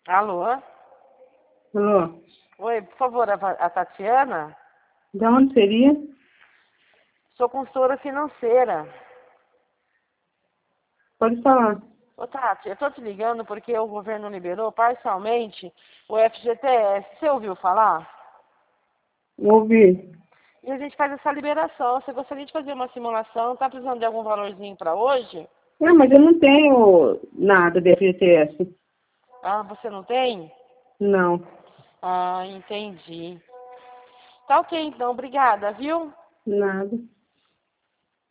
Alô? Alô? Oi, por favor, a Tatiana? De onde seria? Sou consultora financeira. Pode falar. Ô, Tati, eu tô te ligando porque o governo liberou parcialmente o FGTS. Você ouviu falar? Ouvi. E a gente faz essa liberação. Você gostaria de fazer uma simulação? Tá precisando de algum valorzinho para hoje? Não, mas eu não tenho nada de FGTS. Ah, você não tem? Não. Ah, entendi. Tá ok, então. Obrigada, viu? Nada.